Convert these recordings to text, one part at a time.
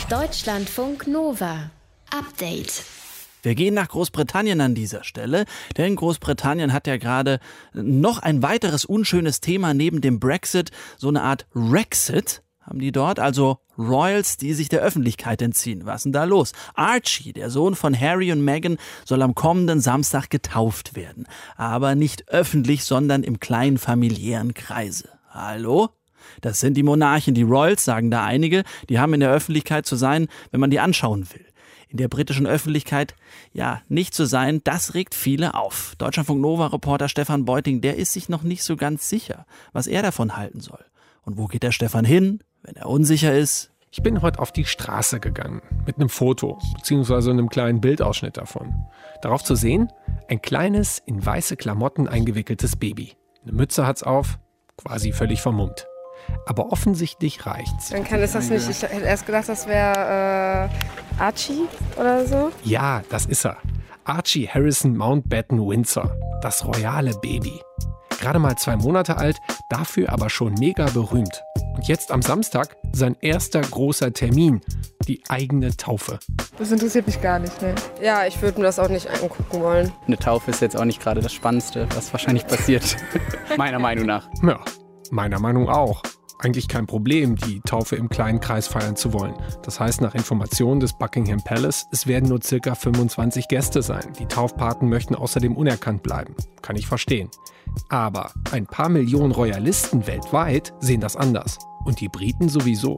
Deutschlandfunk Nova. Update. Wir gehen nach Großbritannien an dieser Stelle, denn Großbritannien hat ja gerade noch ein weiteres unschönes Thema neben dem Brexit, so eine Art Rexit haben die dort, also Royals, die sich der Öffentlichkeit entziehen. Was ist denn da los? Archie, der Sohn von Harry und Meghan, soll am kommenden Samstag getauft werden. Aber nicht öffentlich, sondern im kleinen familiären Kreise. Hallo? Das sind die Monarchen, die Royals, sagen da einige. Die haben in der Öffentlichkeit zu sein, wenn man die anschauen will. In der britischen Öffentlichkeit, ja, nicht zu sein, das regt viele auf. Deutschlandfunk Nova-Reporter Stefan Beuting, der ist sich noch nicht so ganz sicher, was er davon halten soll. Und wo geht der Stefan hin, wenn er unsicher ist? Ich bin heute auf die Straße gegangen mit einem Foto bzw. einem kleinen Bildausschnitt davon. Darauf zu sehen, ein kleines, in weiße Klamotten eingewickeltes Baby. Eine Mütze hat's auf, quasi völlig vermummt. Aber offensichtlich reicht's. Dann kann es das nicht. Ich hätte erst gedacht, das wäre Archie oder so. Ja, das ist er. Archie Harrison Mountbatten Windsor. Das royale Baby. Gerade mal 2 Monate alt, dafür aber schon mega berühmt. Und jetzt am Samstag sein erster großer Termin, die eigene Taufe. Das interessiert mich gar nicht, ne? Ja, ich würde mir das auch nicht angucken wollen. Eine Taufe ist jetzt auch nicht gerade das Spannendste, was wahrscheinlich passiert. Meiner Meinung nach. Ja, meiner Meinung auch. Eigentlich kein Problem, die Taufe im kleinen Kreis feiern zu wollen. Das heißt, nach Informationen des Buckingham Palace, es werden nur ca. 25 Gäste sein. Die Taufpaten möchten außerdem unerkannt bleiben. Kann ich verstehen. Aber ein paar Millionen Royalisten weltweit sehen das anders. Und die Briten sowieso.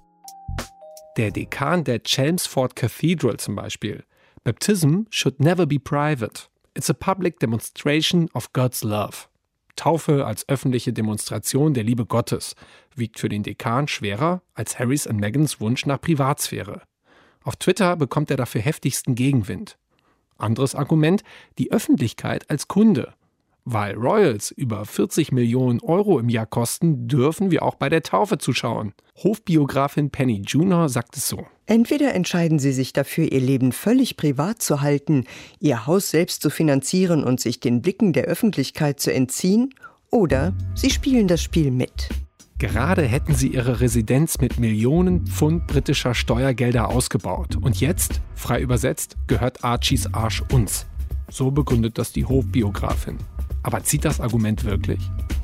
Der Dekan der Chelmsford Cathedral zum Beispiel. Baptism should never be private. It's a public demonstration of God's love. Taufe als öffentliche Demonstration der Liebe Gottes wiegt für den Dekan schwerer als Harrys und Meghans Wunsch nach Privatsphäre. Auf Twitter bekommt er dafür heftigsten Gegenwind. Anderes Argument, die Öffentlichkeit als Kunde. Weil Royals über 40 Millionen Euro im Jahr kosten, dürfen wir auch bei der Taufe zuschauen. Hofbiografin Penny Junor sagt es so. Entweder entscheiden sie sich dafür, ihr Leben völlig privat zu halten, ihr Haus selbst zu finanzieren und sich den Blicken der Öffentlichkeit zu entziehen, oder sie spielen das Spiel mit. Gerade hätten sie ihre Residenz mit Millionen Pfund britischer Steuergelder ausgebaut. Und jetzt, frei übersetzt, gehört Archies Arsch uns. So begründet das die Hofbiografin. Aber zieht das Argument wirklich?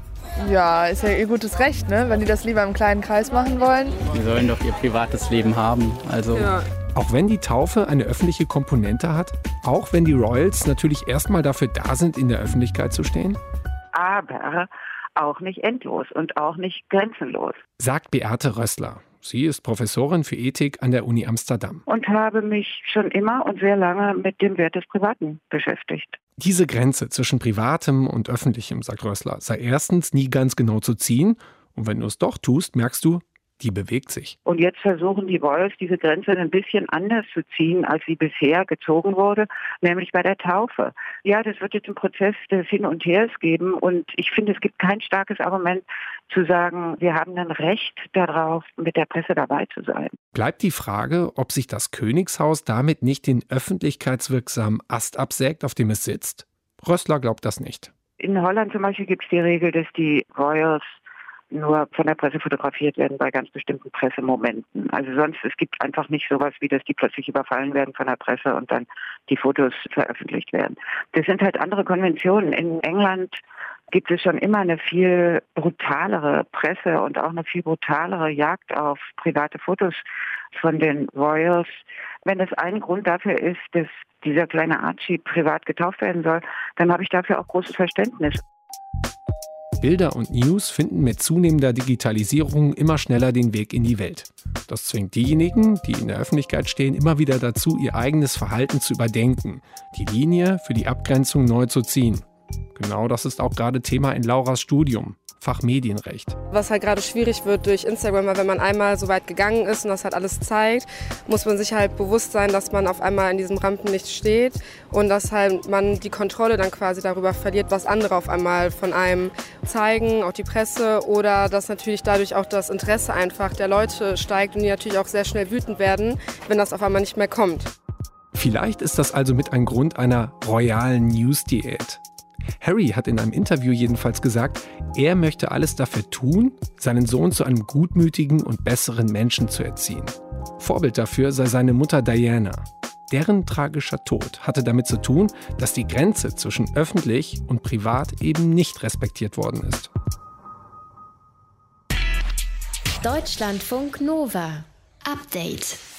Ja, ist ja ihr gutes Recht, ne? Wenn die das lieber im kleinen Kreis machen wollen. Die sollen doch ihr privates Leben haben. Also Ja. Auch wenn die Taufe eine öffentliche Komponente hat, auch wenn die Royals natürlich erstmal dafür da sind, in der Öffentlichkeit zu stehen? Aber auch nicht endlos und auch nicht grenzenlos. Sagt Beate Rössler. Sie ist Professorin für Ethik an der Uni Amsterdam. Und habe mich schon immer und sehr lange mit dem Wert des Privaten beschäftigt. Diese Grenze zwischen Privatem und Öffentlichem, sagt Rössler, sei erstens nie ganz genau zu ziehen. Und wenn du es doch tust, merkst du, die bewegt sich. Und jetzt versuchen die Royals, diese Grenze ein bisschen anders zu ziehen, als sie bisher gezogen wurde, nämlich bei der Taufe. Ja, das wird jetzt einen Prozess des Hin und Hers geben und ich finde, es gibt kein starkes Argument zu sagen, wir haben ein Recht darauf, mit der Presse dabei zu sein. Bleibt die Frage, ob sich das Königshaus damit nicht den öffentlichkeitswirksamen Ast absägt, auf dem es sitzt? Rössler glaubt das nicht. In Holland zum Beispiel gibt es die Regel, dass die Royals nur von der Presse fotografiert werden bei ganz bestimmten Pressemomenten. Also sonst, es gibt einfach nicht sowas wie, dass die plötzlich überfallen werden von der Presse und dann die Fotos veröffentlicht werden. Das sind halt andere Konventionen. In England gibt es schon immer eine viel brutalere Presse und auch eine viel brutalere Jagd auf private Fotos von den Royals. Wenn das ein Grund dafür ist, dass dieser kleine Archie privat getauft werden soll, dann habe ich dafür auch großes Verständnis. Bilder und News finden mit zunehmender Digitalisierung immer schneller den Weg in die Welt. Das zwingt diejenigen, die in der Öffentlichkeit stehen, immer wieder dazu, ihr eigenes Verhalten zu überdenken, die Linie für die Abgrenzung neu zu ziehen. Genau das ist auch gerade Thema in Lauras Studium, Fach Medienrecht. Was halt gerade schwierig wird durch Instagram, weil wenn man einmal so weit gegangen ist und das halt alles zeigt, muss man sich halt bewusst sein, dass man auf einmal in diesem Rampenlicht steht und dass halt man die Kontrolle dann quasi darüber verliert, was andere auf einmal von einem zeigen, auch die Presse, oder dass natürlich dadurch auch das Interesse einfach der Leute steigt und die natürlich auch sehr schnell wütend werden, wenn das auf einmal nicht mehr kommt. Vielleicht ist das also mit ein Grund einer royalen News-Diät. Harry hat in einem Interview jedenfalls gesagt, er möchte alles dafür tun, seinen Sohn zu einem gutmütigen und besseren Menschen zu erziehen. Vorbild dafür sei seine Mutter Diana. Deren tragischer Tod hatte damit zu tun, dass die Grenze zwischen öffentlich und privat eben nicht respektiert worden ist. Deutschlandfunk Nova. Update.